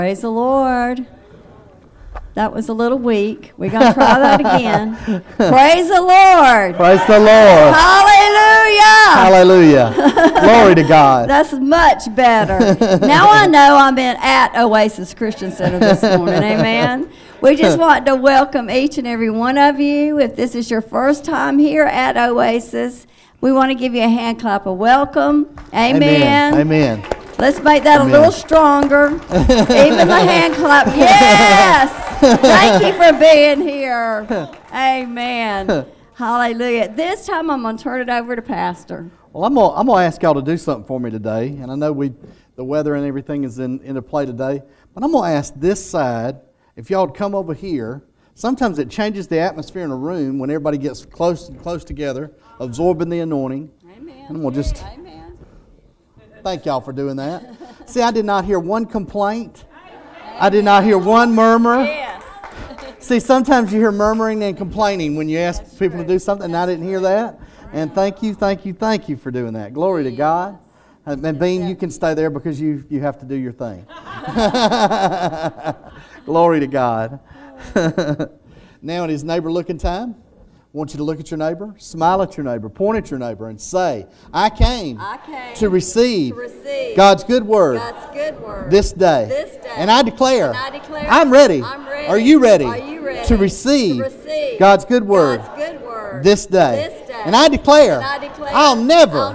Praise the Lord. That was a little weak. We're going to try that again. Praise the Lord. Praise the Lord. Hallelujah. Hallelujah. Glory to God. That's much better. Now I know I'm at Oasis Christian Center this morning. Amen. We just want to welcome each and every one of you. If this is your first time here at Oasis, we want to give you a hand clap of welcome. Amen. Amen. Let's make that a little stronger. Even the hand clap. Yes. Thank you for being here. Amen. Hallelujah. This time I'm going to turn it over to Pastor. Well, I'm gonna ask y'all to do something for me today. And I know the weather and everything is into play today. But I'm going to ask this side, if y'all would come over here. Sometimes it changes the atmosphere in a room when everybody gets close together, absorbing the anointing. Amen. And we'll just... Amen. Thank y'all for doing that. See, I did not hear one complaint. I did not hear one murmur. Yes. See, sometimes you hear murmuring and complaining when you ask people to do something, and I didn't hear that. And thank you for doing that. Glory to God. And Bean, you can stay there because you have to do your thing. Glory to God. Now it is neighbor looking time. I want you to look at your neighbor, smile at your neighbor, point at your neighbor, and say, I came to receive God's good word this day. And I declare, I'm ready. Are you ready to receive God's good word this day? And I declare, I'll never,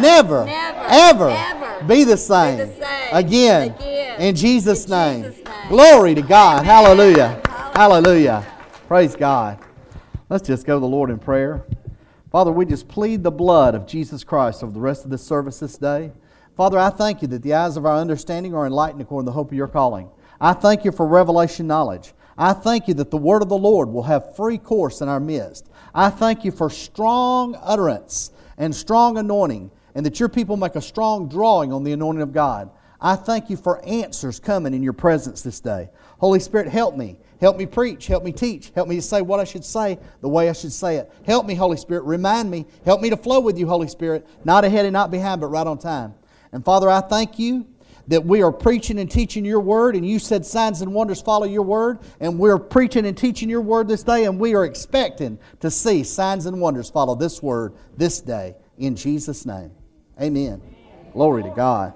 ever be the same again in Jesus' name. Glory to God. Hallelujah. Hallelujah. Praise God. Let's just go to the Lord in prayer. Father, we just plead the blood of Jesus Christ over the rest of this service this day. Father, I thank you that the eyes of our understanding are enlightened according to the hope of your calling. I thank you for revelation knowledge. I thank you that the word of the Lord will have free course in our midst. I thank you for strong utterance and strong anointing, and that your people make a strong drawing on the anointing of God. I thank you for answers coming in your presence this day. Holy Spirit, help me. Help me preach. Help me teach. Help me to say what I should say the way I should say it. Help me, Holy Spirit. Remind me. Help me to flow with you, Holy Spirit. Not ahead and not behind, but right on time. And Father, I thank you that we are preaching and teaching your word, and you said signs and wonders follow your word, and we're preaching and teaching your word this day, and we are expecting to see signs and wonders follow this word this day. In Jesus' name. Amen. Glory to God.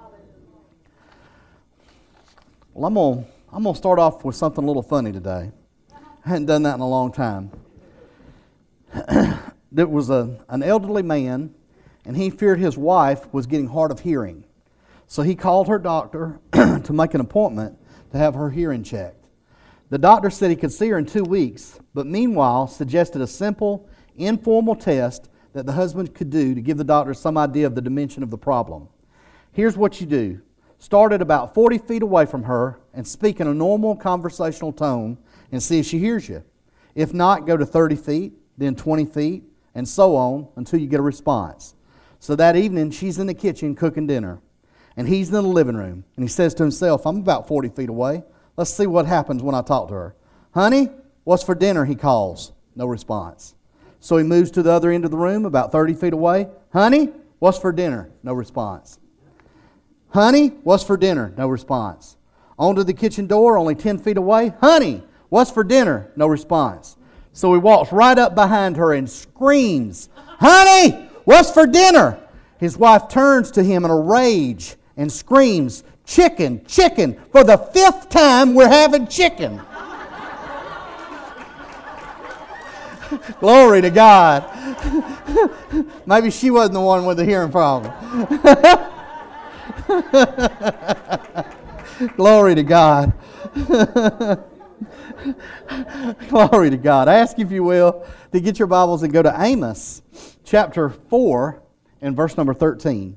Well, I'm going to start off with something a little funny today. I hadn't done that in a long time. There was an elderly man, and he feared his wife was getting hard of hearing. So he called her doctor to make an appointment to have her hearing checked. The doctor said he could see her in 2 weeks, but meanwhile suggested a simple, informal test that the husband could do to give the doctor some idea of the dimension of the problem. Here's what you do. Start at about 40 feet away from her and speak in a normal conversational tone and see if she hears you. If not, go to 30 feet, then 20 feet, and so on until you get a response. So that evening, she's in the kitchen cooking dinner, and he's in the living room, and he says to himself, I'm about 40 feet away. Let's see what happens when I talk to her. Honey, what's for dinner, he calls. No response. So he moves to the other end of the room, about 30 feet away. Honey, what's for dinner? No response. Honey, what's for dinner? No response. On to the kitchen door, only 10 feet away. Honey, what's for dinner? No response. So he walks right up behind her and screams, Honey, what's for dinner? His wife turns to him in a rage and screams, Chicken, chicken. For the 5th time, we're having chicken. Glory to God. Maybe she wasn't the one with the hearing problem. Glory to God. Glory to God. I ask you, if you will, to get your Bibles and go to Amos chapter 4 and verse number 13.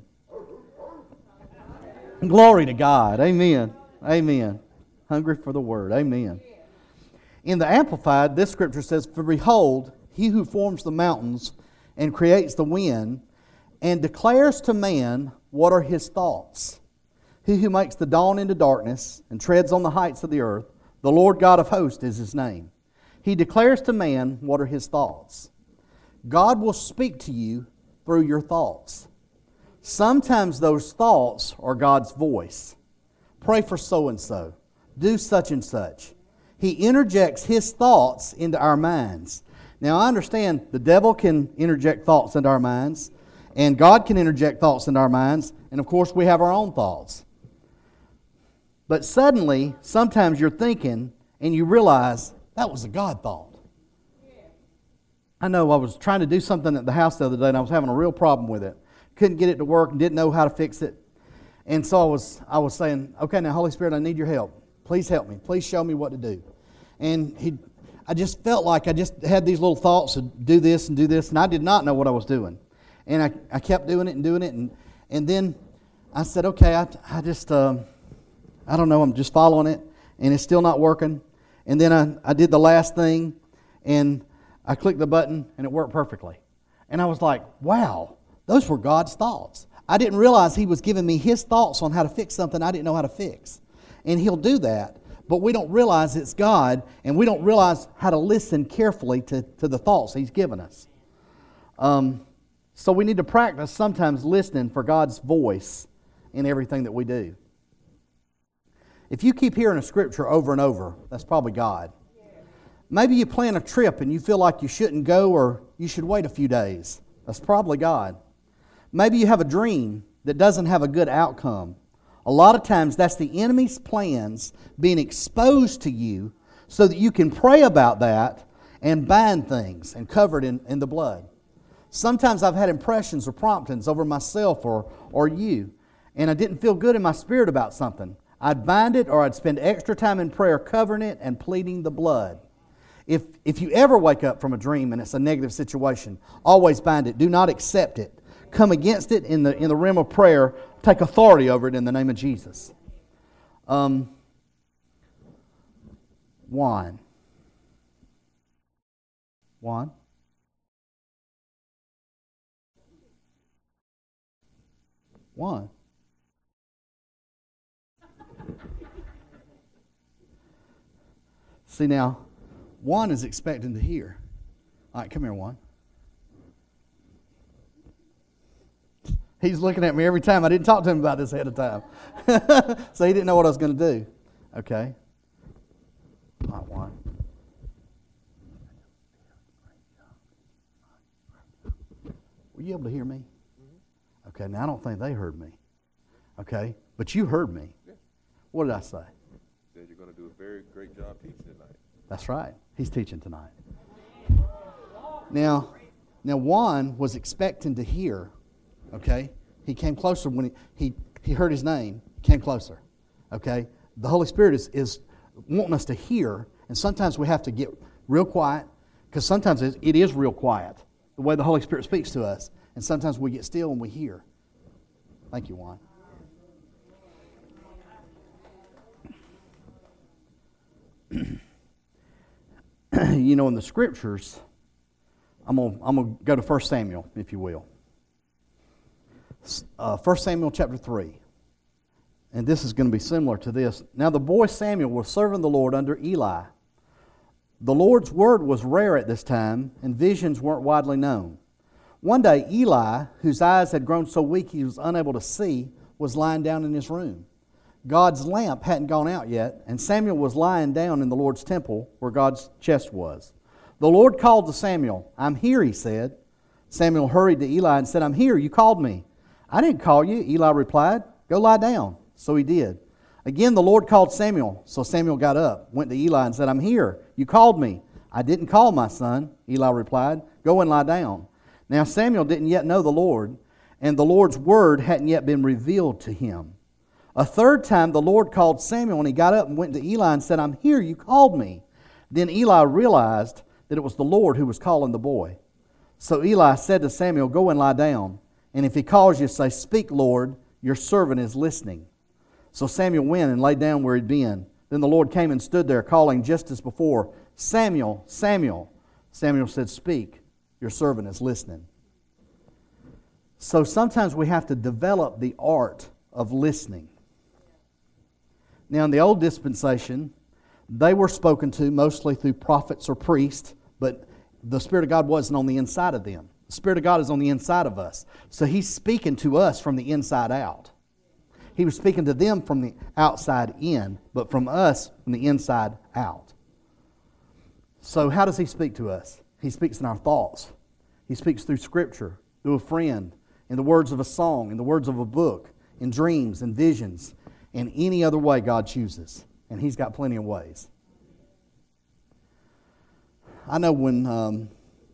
Glory to God. Amen. Amen. Hungry for the word. Amen. In the Amplified, this scripture says, For behold, he who forms the mountains and creates the wind and declares to man what are his thoughts. He who makes the dawn into darkness and treads on the heights of the earth, the Lord God of hosts is his name. He declares to man what are his thoughts. God will speak to you through your thoughts. Sometimes those thoughts are God's voice. Pray for so-and-so. do such and such. He interjects his thoughts into our minds. Now, I understand the devil can interject thoughts into our minds, and God can interject thoughts into our minds, and of course we have our own thoughts. But suddenly, sometimes you're thinking, and you realize, that was a God thought. I know I was trying to do something at the house the other day, and I was having a real problem with it. Couldn't get it to work and didn't know how to fix it. And so I was saying, okay, now Holy Spirit, I need your help. Please help me. Please show me what to do. And I just felt like I just had these little thoughts to do this, and I did not know what I was doing. And I kept doing it, and then I said, okay, I just, I don't know, I'm just following it, and it's still not working. And then I did the last thing, and I clicked the button, and it worked perfectly. And I was like, wow, those were God's thoughts. I didn't realize He was giving me His thoughts on how to fix something I didn't know how to fix. And He'll do that, but we don't realize it's God, and we don't realize how to listen carefully to the thoughts He's given us. So we need to practice sometimes listening for God's voice in everything that we do. If you keep hearing a scripture over and over, that's probably God. Maybe you plan a trip and you feel like you shouldn't go or you should wait a few days. That's probably God. Maybe you have a dream that doesn't have a good outcome. A lot of times that's the enemy's plans being exposed to you so that you can pray about that and bind things and cover it in the blood. Sometimes I've had impressions or promptings over myself or you, and I didn't feel good in my spirit about something. I'd bind it, or I'd spend extra time in prayer covering it and pleading the blood. If you ever wake up from a dream and it's a negative situation, always bind it. Do not accept it. Come against it in the realm of prayer. Take authority over it in the name of Jesus. Juan. See now, Juan is expecting to hear. All right, come here, Juan. He's looking at me every time. I didn't talk to him about this ahead of time. So he didn't know what I was going to do. Okay. All right, Juan. Were you able to hear me? Okay, now I don't think they heard me. Okay, but you heard me. Yeah. What did I say? Said you're going to do a very great job teaching tonight. That's right. He's teaching tonight. Now Juan was expecting to hear. Okay? He came closer when he heard his name, came closer. Okay? The Holy Spirit is wanting us to hear, and sometimes we have to get real quiet, because sometimes it is real quiet, the way the Holy Spirit speaks to us, and sometimes we get still and we hear. Thank you, Juan. You know, in the Scriptures, I'm gonna go to 1 Samuel, if you will. 1 Samuel chapter 3. And this is going to be similar to this. Now the boy Samuel was serving the Lord under Eli. The Lord's word was rare at this time, and visions weren't widely known. One day, Eli, whose eyes had grown so weak he was unable to see, was lying down in his room. God's lamp hadn't gone out yet, and Samuel was lying down in the Lord's temple where God's chest was. The Lord called to Samuel. "I'm here," he said. Samuel hurried to Eli and said, "I'm here. You called me." "I didn't call you," Eli replied. "Go lie down." So he did. Again, the Lord called Samuel. So Samuel got up, went to Eli and said, "I'm here. You called me." "I didn't call, my son," Eli replied. "Go and lie down." Now Samuel didn't yet know the Lord, and the Lord's word hadn't yet been revealed to him. A third time the Lord called Samuel, and he got up and went to Eli and said, "I'm here. You called me." Then Eli realized that it was the Lord who was calling the boy. So Eli said to Samuel, "Go and lie down. And if he calls you, say, 'Speak, Lord, your servant is listening.'" So Samuel went and lay down where he'd been. Then the Lord came and stood there, calling just as before, "Samuel, Samuel." Samuel said, "Speak, your servant is listening." So sometimes we have to develop the art of listening. Now in the old dispensation, they were spoken to mostly through prophets or priests, but the Spirit of God wasn't on the inside of them. The Spirit of God is on the inside of us. So He's speaking to us from the inside out. He was speaking to them from the outside in, but from us from the inside out. So how does He speak to us? He speaks in our thoughts. He speaks through Scripture, through a friend, in the words of a song, in the words of a book, in dreams and visions, in any other way God chooses. And He's got plenty of ways. I know when,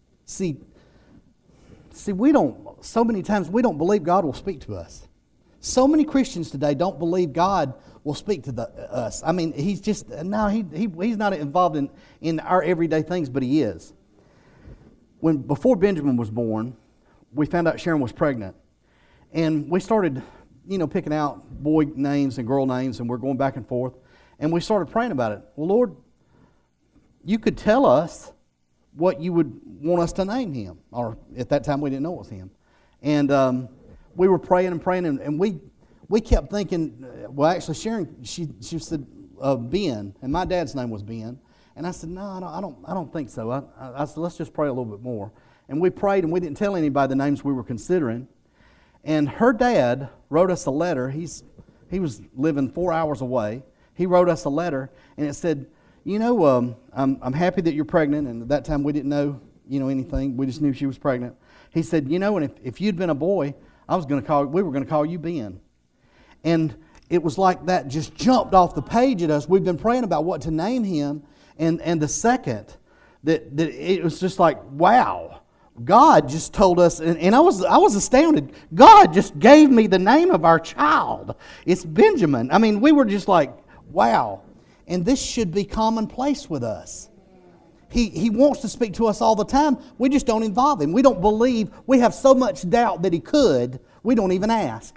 so many times we don't believe God will speak to us. So many Christians today don't believe God will speak to us. I mean, He's not involved in our everyday things, but He is. Before Benjamin was born, we found out Sharon was pregnant. And we started, picking out boy names and girl names, and we're going back and forth. And we started praying about it. Well, Lord, You could tell us what You would want us to name him. Or at that time, we didn't know it was him. And we were praying and we kept thinking, well, actually, Sharon, she said Ben, and my dad's name was Ben. And I said, no, I don't think so. I said, let's just pray a little bit more. And we prayed, and we didn't tell anybody the names we were considering. And her dad wrote us a letter. He was living 4 hours away. He wrote us a letter, and it said, I'm happy that you're pregnant. And at that time, we didn't know, anything. We just knew she was pregnant. He said, and if you'd been a boy, we were going to call you Ben. And it was like that just jumped off the page at us. We've been praying about what to name him. And the second that it was just like, wow, God just told us, and I was astounded. God just gave me the name of our child. It's Benjamin. I mean, we were just like, wow. And this should be commonplace with us. He wants to speak to us all the time. We just don't involve Him. We don't believe. We have so much doubt that He could, we don't even ask.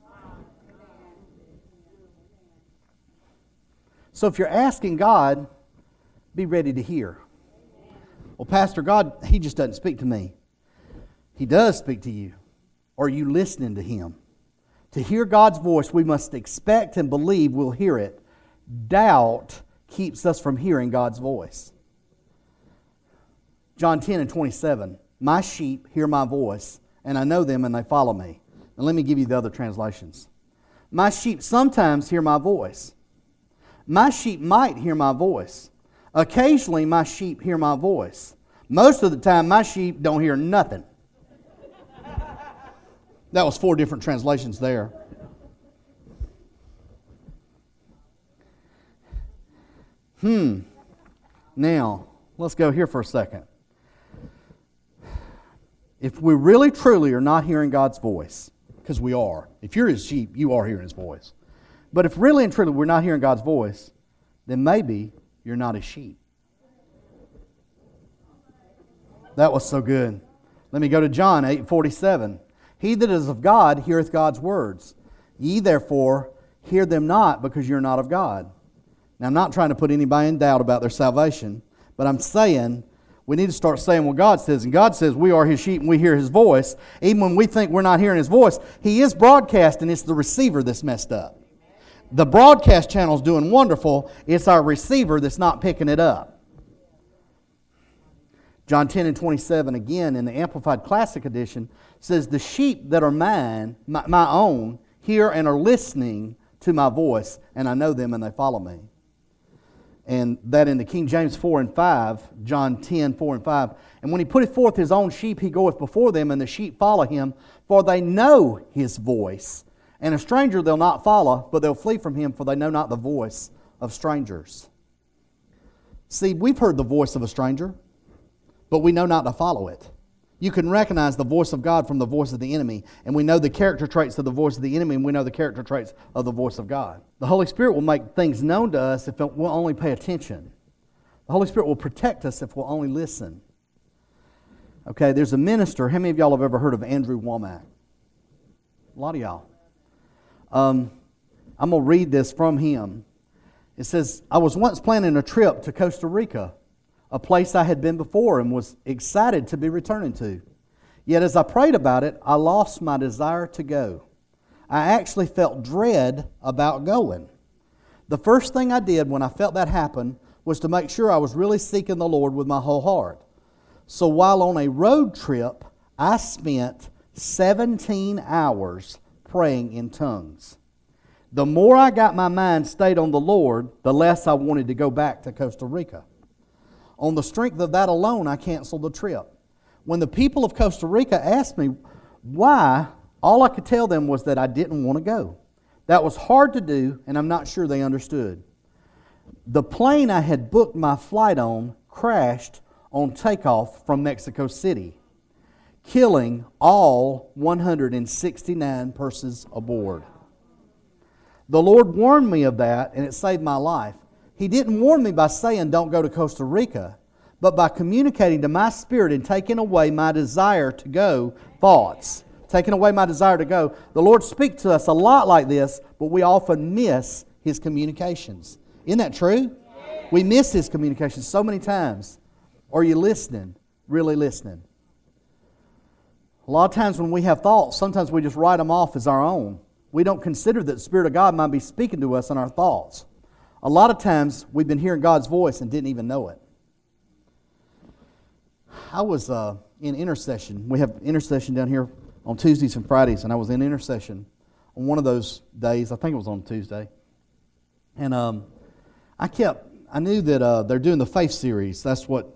So if you're asking God, be ready to hear. Well, Pastor, God, He just doesn't speak to me. He does speak to you. Are you listening to Him? To hear God's voice, we must expect and believe we'll hear it. Doubt keeps us from hearing God's voice. John 10:27, my sheep hear my voice, and I know them and they follow me. And let me give you the other translations. My sheep sometimes hear my voice. My sheep might hear my voice. Occasionally, my sheep hear my voice. Most of the time, my sheep don't hear nothing. That was 4 different translations there. Now, let's go here for a second. If we really truly are not hearing God's voice, because we are. If you're His sheep, you are hearing His voice. But if really and truly we're not hearing God's voice, then maybe you're not His sheep. That was so good. Let me go to John 8:47. He that is of God heareth God's words. Ye therefore hear them not, because you're not of God. Now, I'm not trying to put anybody in doubt about their salvation, but I'm saying we need to start saying what God says. And God says we are His sheep and we hear His voice. Even when we think we're not hearing His voice, He is broadcasting. It's the receiver that's messed up. The broadcast channel's doing wonderful. It's our receiver that's not picking it up. John 10:27, again, in the Amplified Classic Edition, says, the sheep that are mine, my own, hear and are listening to my voice, and I know them and they follow me. And that in the King James 4:5, John 10:4-5, and when He putteth forth His own sheep, He goeth before them, and the sheep follow Him, for they know His voice. And a stranger they'll not follow, but they'll flee from Him, for they know not the voice of strangers. See, we've heard the voice of a stranger, but we know not to follow it. You can recognize the voice of God from the voice of the enemy, and we know the character traits of the voice of the enemy, and we know the character traits of the voice of God. The Holy Spirit will make things known to us if we'll only pay attention. The Holy Spirit will protect us if we'll only listen. Okay, there's a minister. How many of y'all have ever heard of Andrew Wommack? A lot of y'all. I'm going to read this from him. It says, I was once planning a trip to Costa Rica, a place I had been before and was excited to be returning to. Yet as I prayed about it, I lost my desire to go. I actually felt dread about going. The first thing I did when I felt that happen was to make sure I was really seeking the Lord with my whole heart. So while on a road trip, I spent 17 hours praying in tongues. The more I got my mind stayed on the Lord, the less I wanted to go back to Costa Rica. On the strength of that alone, I canceled the trip. When the people of Costa Rica asked me why, all I could tell them was that I didn't want to go. That was hard to do, and I'm not sure they understood. The plane I had booked my flight on crashed on takeoff from Mexico City, killing all 169 persons aboard. The Lord warned me of that, and it saved my life. He didn't warn me by saying, don't go to Costa Rica, but by communicating to my spirit and taking away my desire to go thoughts. Taking away my desire to go. The Lord speaks to us a lot like this, but we often miss His communications. Isn't that true? We miss His communications so many times. Are you listening? Really listening? A lot of times when we have thoughts, sometimes we just write them off as our own. We don't consider that the Spirit of God might be speaking to us in our thoughts. A lot of times we've been hearing God's voice and didn't even know it. I was in intercession. We have intercession down here on Tuesdays and Fridays, and I was in intercession on one of those days. I think it was on Tuesday. And I knew that they're doing the Faith series. That's what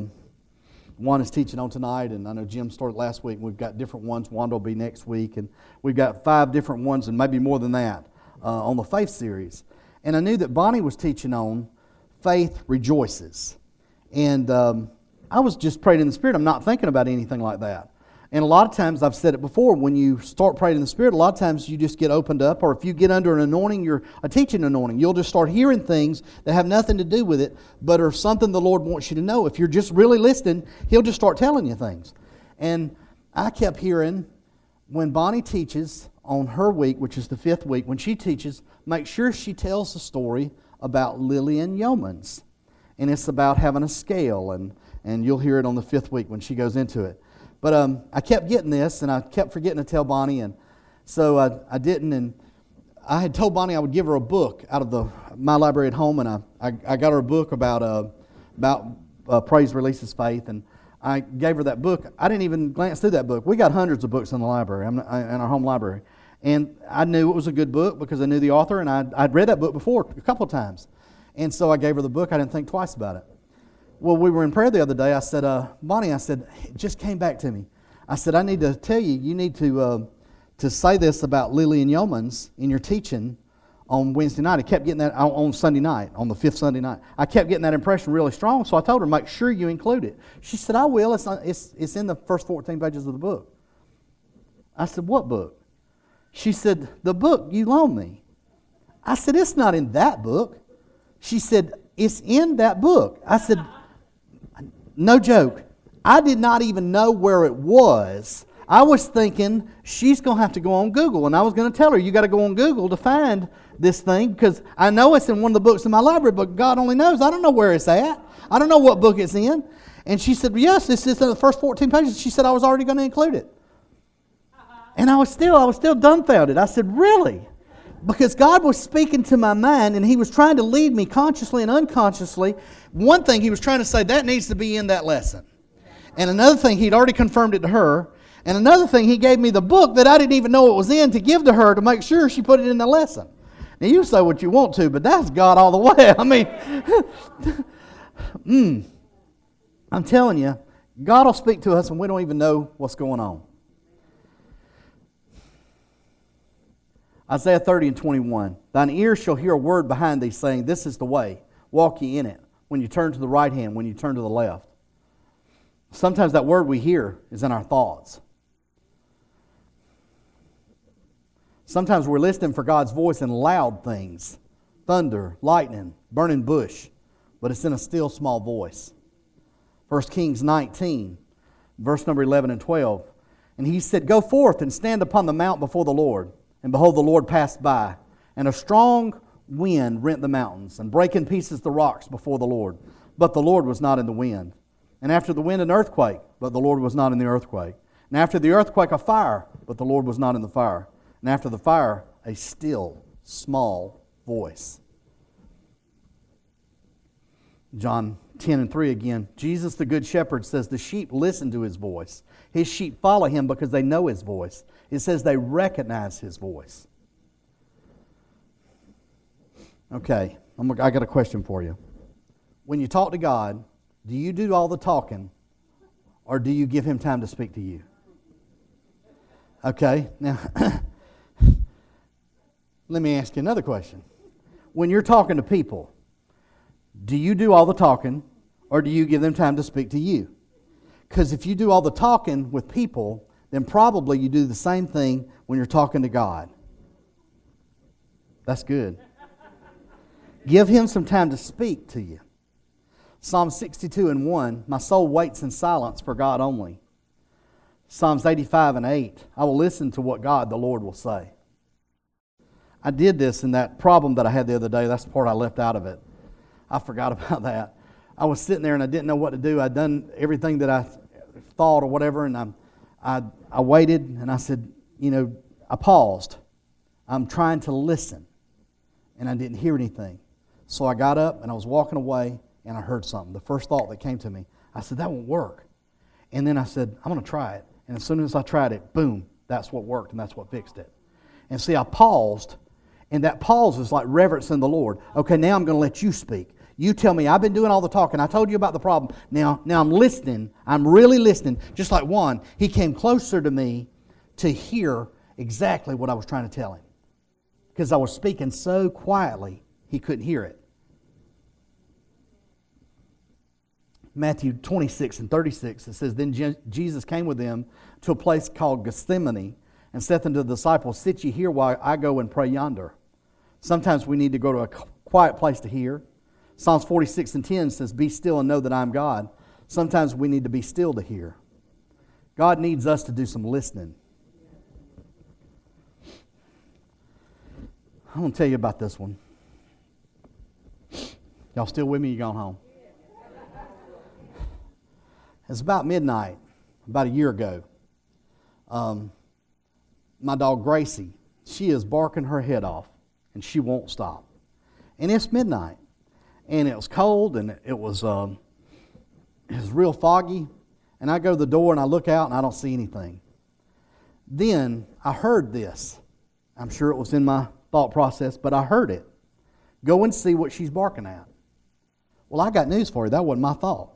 Juan is teaching on tonight, and I know Jim started last week. We've got different ones. Wanda will be next week, and we've got 5 different ones, and maybe more than that, on the Faith series. And I knew that Bonnie was teaching on Faith Rejoices. And I was just praying in the Spirit. I'm not thinking about anything like that. And a lot of times, I've said it before, when you start praying in the Spirit, a lot of times you just get opened up, or if you get under an anointing, you're a teaching anointing, you'll just start hearing things that have nothing to do with it, but are something the Lord wants you to know. If you're just really listening, He'll just start telling you things. And I kept hearing, when Bonnie teaches on her week, which is the 5th week, when she teaches, make sure she tells the story about Lillian Yeomans. And it's about having a scale, and you'll hear it on the 5th week when she goes into it. But I kept getting this, and I kept forgetting to tell Bonnie, and so I didn't. And I had told Bonnie I would give her a book out of my library at home, and I got her a book about Praise Releases Faith, and I gave her that book. I didn't even glance through that book. We got hundreds of books in the library, in our home library, and I knew it was a good book because I knew the author, and I'd read that book before a couple of times, and so I gave her the book. I didn't think twice about it. Well, we were in prayer the other day. I said, Bonnie, I said, it just came back to me. I said, I need to tell you, you need to say this about Lillian Yeomans in your teaching on Wednesday night. I kept getting that on Sunday night, on the 5th Sunday night. I kept getting that impression really strong, so I told her, make sure you include it. She said, I will. It's in the first 14 pages of the book. I said, what book? She said, the book you loaned me. I said, it's not in that book. She said, it's in that book. I said, no joke. I did not even know where it was. I was thinking she's going to have to go on Google. And I was going to tell her, you got to go on Google to find this thing, because I know it's in one of the books in my library, but God only knows. I don't know where it's at. I don't know what book it's in. And she said, yes, this is in the first 14 pages. She said I was already going to include it. And I was still dumbfounded. I said, really? Because God was speaking to my mind, and He was trying to lead me consciously and unconsciously. One thing He was trying to say, that needs to be in that lesson. And another thing, He'd already confirmed it to her. And another thing, He gave me the book that I didn't even know it was in to give to her to make sure she put it in the lesson. Now, you say what you want to, but that's God all the way. I mean, I'm telling you, God will speak to us and we don't even know what's going on. Isaiah 30:21. Thine ears shall hear a word behind thee saying, this is the way, walk ye in it. When you turn to the right hand, when you turn to the left. Sometimes that word we hear is in our thoughts. Sometimes we're listening for God's voice in loud things. Thunder, lightning, burning bush. But it's in a still small voice. 1 Kings 19, verse number 11 and 12. And he said, go forth and stand upon the mount before the Lord. And behold, the Lord passed by, and a strong wind rent the mountains, and brake in pieces the rocks before the Lord. But the Lord was not in the wind. And after the wind, an earthquake, but the Lord was not in the earthquake. And after the earthquake, a fire, but the Lord was not in the fire. And after the fire, a still, small voice. John 10:3 again. Jesus, the good shepherd, says, the sheep listen to His voice. His sheep follow Him because they know His voice. It says they recognize His voice. Okay, I got a question for you. When you talk to God, do you do all the talking, or do you give Him time to speak to you? Okay, now, let me ask you another question. When you're talking to people, do you do all the talking, or do you give them time to speak to you? Because if you do all the talking with people, then probably you do the same thing when you're talking to God. That's good. Give Him some time to speak to you. Psalm 62:1, my soul waits in silence for God only. Psalms 85:8, I will listen to what God the Lord will say. I did this in that problem that I had the other day. That's the part I left out of it. I forgot about that. I was sitting there and I didn't know what to do. I'd done everything that I thought or whatever, and I waited and I said, I paused. I'm trying to listen, and I didn't hear anything. So I got up and I was walking away, and I heard something. The first thought that came to me, I said, that won't work. And then I said, I'm going to try it. And as soon as I tried it, boom, that's what worked and that's what fixed it. And see, I paused, and that pause is like reverence in the Lord. Okay, now I'm going to let you speak. You tell me, I've been doing all the talking. I told you about the problem. Now I'm listening. I'm really listening. Just like Juan, he came closer to me to hear exactly what I was trying to tell him. Because I was speaking so quietly, he couldn't hear it. Matthew 26:36, it says, Then Jesus came with them to a place called Gethsemane, and saith unto the disciples, Sit ye here while I go and pray yonder. Sometimes we need to go to a quiet place to hear. Psalms 46:10 says, Be still and know that I am God. Sometimes we need to be still to hear. God needs us to do some listening. I'm going to tell you about this one. Y'all still with me? You gone home? It's about midnight, about a year ago. My dog Gracie, she is barking her head off, and she won't stop. And it's midnight, and it was cold, and it was real foggy. And I go to the door, and I look out, and I don't see anything. Then I heard this. I'm sure it was in my thought process, but I heard it. Go and see what she's barking at. Well, I got news for you. That wasn't my thought.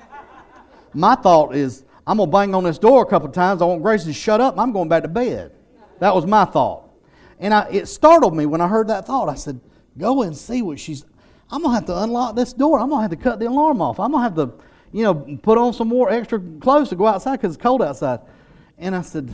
My thought is, I'm going to bang on this door a couple of times. I want Gracie to shut up, and I'm going back to bed. That was my thought. And it startled me when I heard that thought. I said, go and see what she's... I'm going to have to unlock this door. I'm going to have to cut the alarm off. I'm going to have to, put on some more extra clothes to go outside because it's cold outside. And I said,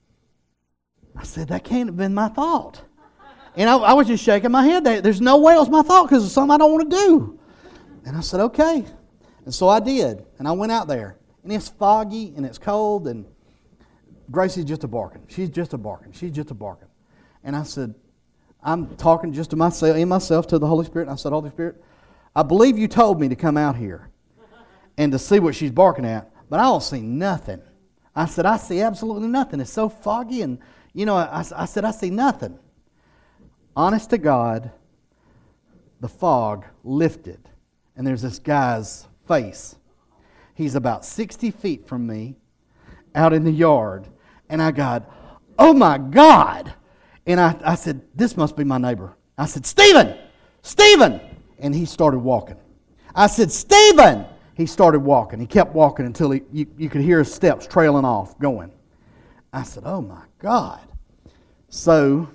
that can't have been my thought. And I was just shaking my head. There's no way it was my thought because it's something I don't want to do. And I said, okay. And so I did. And I went out there. And it's foggy and it's cold. And Gracie's just a barking. She's just a barking. She's just a barking. And I said, I'm talking just to myself, to the Holy Spirit. And I said, Holy Spirit, I believe you told me to come out here and to see what she's barking at. But I don't see nothing. I said, I see absolutely nothing. It's so foggy. And, I said, I see nothing. Honest to God, the fog lifted, and there's this guy's face. He's about 60 feet from me, out in the yard, and I got, oh my God! And I said, this must be my neighbor. I said, Stephen! Stephen! And he started walking. I said, Stephen! He started walking. He kept walking until you could hear his steps trailing off, going. I said, oh my God. So,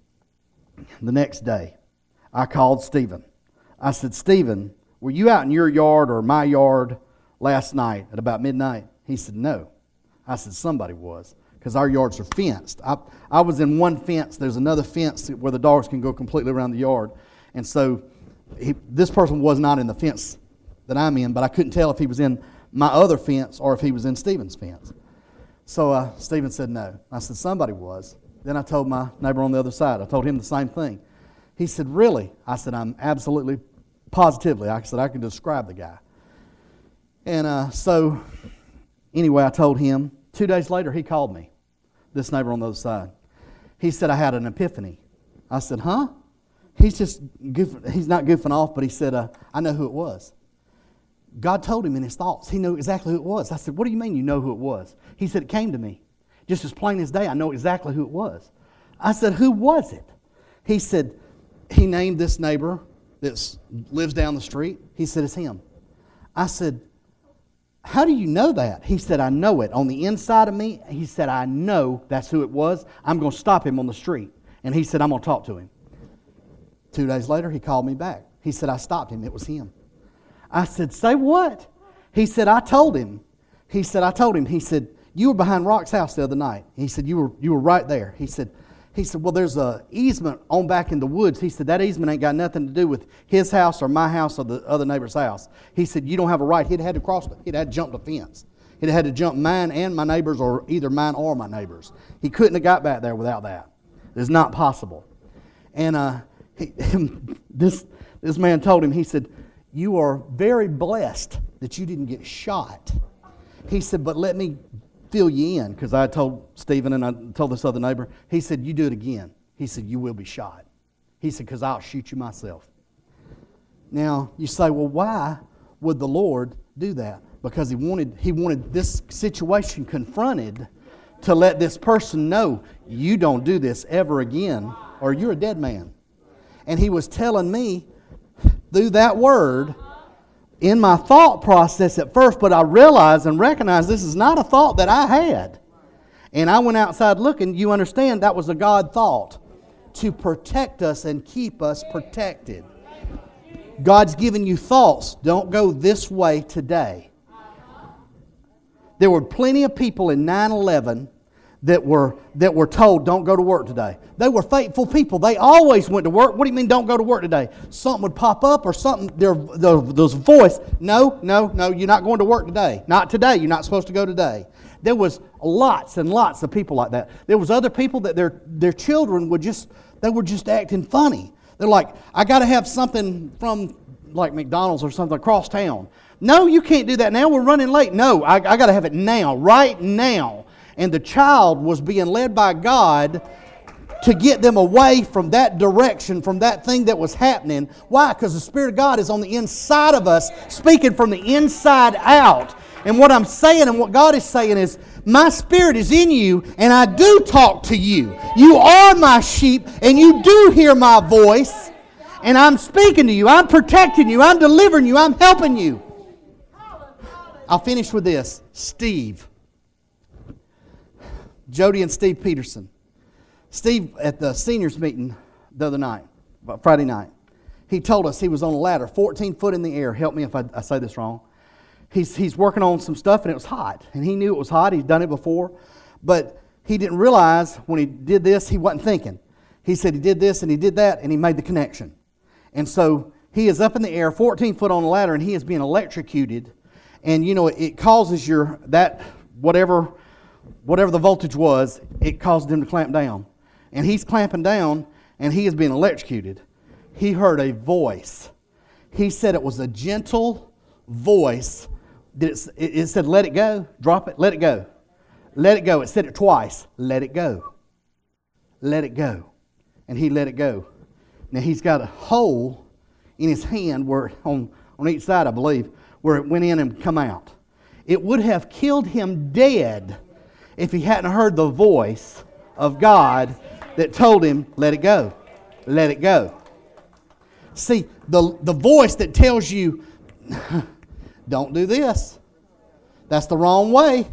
the next day, I called Stephen. I said, Stephen, were you out in your yard or my yard last night at about midnight? He said, no. I said, somebody was, because our yards are fenced. I was in one fence. There's another fence where the dogs can go completely around the yard. And so this person was not in the fence that I'm in, but I couldn't tell if he was in my other fence or if he was in Stephen's fence. So Stephen said no. I said, somebody was. Then I told my neighbor on the other side. I told him the same thing. He said, really? I said, I'm absolutely, positively. I said, I can describe the guy. And so, anyway, I told him. 2 days later, he called me, this neighbor on the other side. He said, I had an epiphany. I said, huh? He's not goofing off, but he said, I know who it was. God told him in his thoughts. He knew exactly who it was. I said, what do you mean you know who it was? He said, it came to me. Just as plain as day, I know exactly who it was. I said, who was it? He said, he named this neighbor that lives down the street. He said, it's him. I said, how do you know that? He said, I know it. On the inside of me, he said, I know that's who it was. I'm going to stop him on the street. And he said, I'm going to talk to him. 2 days later, he called me back. He said, I stopped him. It was him. I said, say what? He said, I told him. He said, I told him. He said, you were behind Rock's house the other night. He said, you were right there. He said, well, there's an easement on back in the woods. He said, that easement ain't got nothing to do with his house or my house or the other neighbor's house. He said, you don't have a right. He'd had to cross it. He'd had to jump the fence. He'd had to jump mine and my neighbor's, or either mine or my neighbor's. He couldn't have got back there without that. It's not possible. And this man told him, he said, you are very blessed that you didn't get shot. He said, but let me fill you in, because I told Stephen and I told this other neighbor. He said, you do it again. He said, you will be shot. He said, because I'll shoot you myself. Now, you say, well, why would the Lord do that? Because he wanted this situation confronted to let this person know, you don't do this ever again, or you're a dead man. And he was telling me through that word, in my thought process at first, but I realized and recognized this is not a thought that I had. And I went outside looking. You understand, that was a God thought to protect us and keep us protected. God's given you thoughts. Don't go this way today. There were plenty of people in 9/11 that were told, don't go to work today. They were faithful people. They always went to work. What do you mean, don't go to work today? Something would pop up or something. There's a voice. No, you're not going to work today. Not today. You're not supposed to go today. There was lots and lots of people like that. There was other people that their children were just acting funny. They're like, I got to have something from like McDonald's or something across town. No, you can't do that now. We're running late. No, I got to have it now, right now. And the child was being led by God to get them away from that direction, from that thing that was happening. Why? Because the Spirit of God is on the inside of us, speaking from the inside out. And what I'm saying and what God is saying is, my Spirit is in you, and I do talk to you. You are my sheep, and you do hear my voice. And I'm speaking to you. I'm protecting you. I'm delivering you. I'm helping you. I'll finish with this. Steve. Jody and Steve Peterson. Steve, at the seniors meeting the other night, Friday night, he told us he was on a ladder, 14 foot in the air. Help me if I say this wrong. He's working on some stuff, and it was hot. And he knew it was hot. He'd done it before. But he didn't realize when he did this, he wasn't thinking. He said he did this and he did that, and he made the connection. And so he is up in the air, 14 foot on a ladder, and he is being electrocuted. And, you know, it causes whatever the voltage was, it caused him to clamp down. And he's clamping down, and he is being electrocuted. He heard a voice. He said it was a gentle voice. It said, let it go, drop it, let it go. Let it go. It said it twice. Let it go. Let it go. And he let it go. Now he's got a hole in his hand where on each side, I believe, where it went in and come out. It would have killed him dead if he hadn't heard the voice of God that told him, let it go. Let it go. See, the voice that tells you, don't do this. That's the wrong way.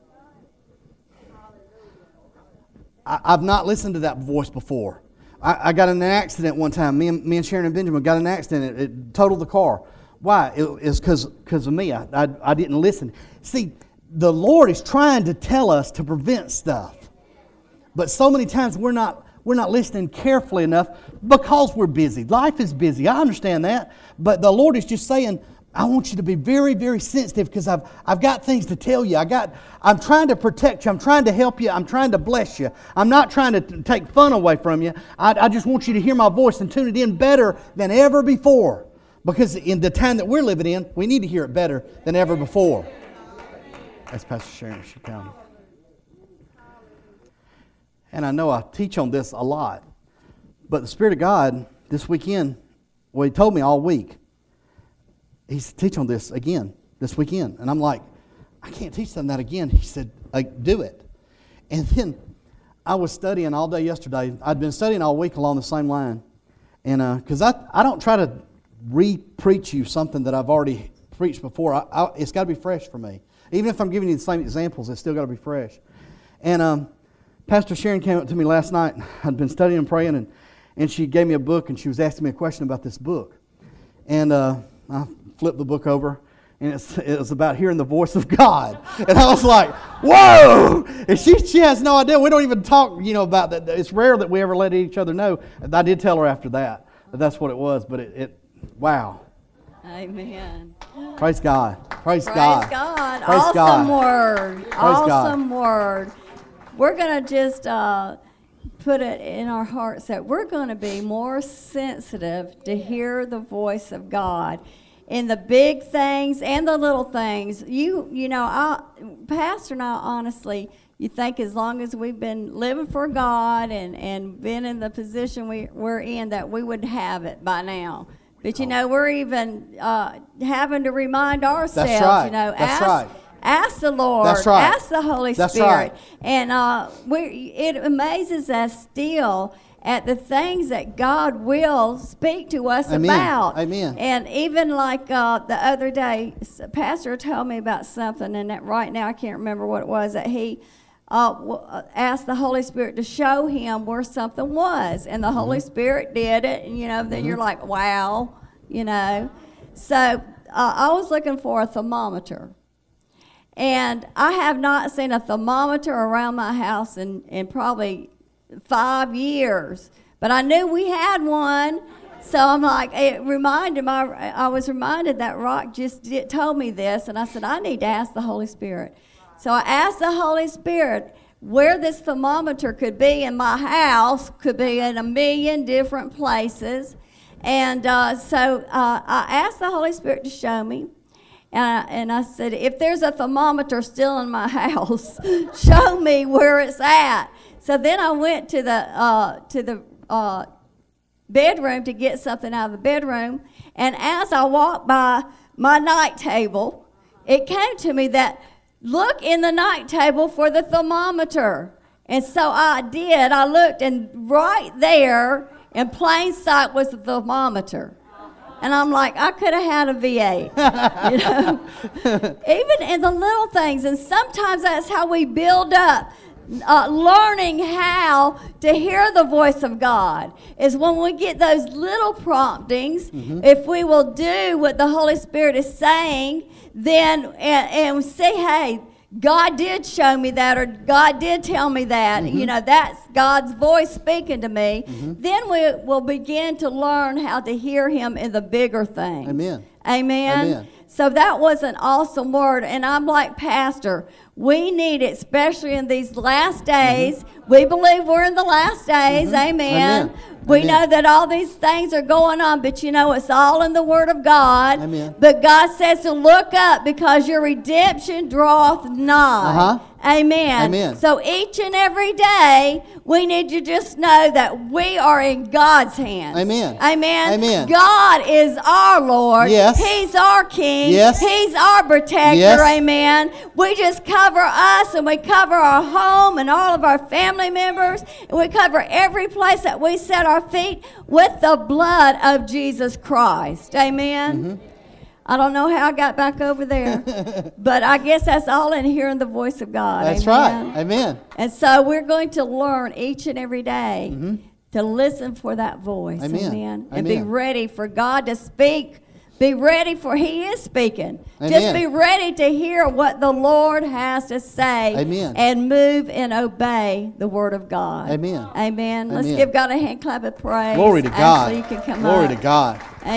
I've not listened to that voice before. I got in an accident one time. Me and Sharon and Benjamin got in an accident. It totaled the car. Why? It's because of me. I didn't listen. See, the Lord is trying to tell us to prevent stuff. But so many times we're not listening carefully enough because we're busy. Life is busy. I understand that. But the Lord is just saying, I want you to be very, very sensitive because I've got things to tell you. I'm trying to protect you. I'm trying to help you. I'm trying to bless you. I'm not trying to take fun away from you. I just want you to hear my voice and tune it in better than ever before. Because in the time that we're living in, we need to hear it better than ever before. That's Pastor Sharon. She comes. And I know I teach on this a lot. But the Spirit of God this weekend, well, He told me all week, He's teaching on this again this weekend. And I'm like, I can't teach them that again. He said, do it. And then I was studying all day yesterday. I'd been studying all week along the same line. And because I don't try to re-preach you something that I've already preached before. It's got to be fresh for me. Even if I'm giving you the same examples, it's still got to be fresh. And Pastor Sharon came up to me last night. I'd been studying and praying, and she gave me a book, and she was asking me a question about this book. And I flipped the book over, and it was about hearing the voice of God. And I was like, whoa! And she has no idea. We don't even talk, about that. It's rare that we ever let each other know. I did tell her after that that's what it was, but wow. Amen. Praise God. Praise Praise God. God. Praise Awesome God. word. Praise Awesome God. word. We're going to just put it in our hearts that we're going to be more sensitive to hear the voice of God in the big things and the little things. Pastor and I, honestly, you think as long as we've been living for God and been in the position we're in, that we would have it by now. But, we're even having to remind ourselves, That's right. That's right. Ask the Lord. That's right. Ask the Holy That's Spirit. right. And it amazes us still at the things that God will speak to us Amen. about. Amen. And even like the other day, Pastor told me about something, and that right now I can't remember what it was, that he asked the Holy Spirit to show him where something was. And the Holy Spirit did it. And, then you're like, wow, So I was looking for a thermometer. And I have not seen a thermometer around my house in probably 5 years. But I knew we had one. So I'm like, I was reminded that Rock just told me this. And I said, I need to ask the Holy Spirit. So I asked the Holy Spirit where this thermometer could be in my house, could be in a million different places. And so I asked the Holy Spirit to show me. And I said, if there's a thermometer still in my house, show me where it's at. So then I went to the bedroom to get something out of the bedroom. And as I walked by my night table, it came to me that, look in the night table for the thermometer. And so I did. I looked, and right there in plain sight was the thermometer. And I'm like, I could have had a V8, even in the little things. And sometimes that's how we build up learning how to hear the voice of God, is when we get those little promptings. If we will do what the Holy Spirit is saying, then and say, hey, God did show me that, or God did tell me that, that's God's voice speaking to me, then we will begin to learn how to hear him in the bigger things. Amen. Amen. Amen. So that was an awesome word. And I'm like, Pastor, we need it, especially in these last days. We believe we're in the last days. Amen. Amen. We Amen. know that all these things are going on, but it's all in the Word of God. Amen. But God says to look up, because your redemption draweth nigh. Amen. Amen. So each and every day, we need to just know that we are in God's hands. Amen. Amen. Amen. God is our Lord. Yes. He's our King. Yes. He's our protector. Yes. Amen. We just cover us, and we cover our home and all of our family members. And we cover every place that we set our feet with the blood of Jesus Christ. Amen. I don't know how I got back over there, but I guess that's all in hearing the voice of God. That's Amen. right. Amen. And so we're going to learn each and every day to listen for that voice. Amen. Amen. And be Amen. ready for God to speak. Be ready, for he is speaking. Amen. Just be ready to hear what the Lord has to say. Amen. And move and obey the word of God. Amen. Amen. Let's Amen. give God a hand clap of praise. Glory to God. Ashley, you can come Glory up. to God.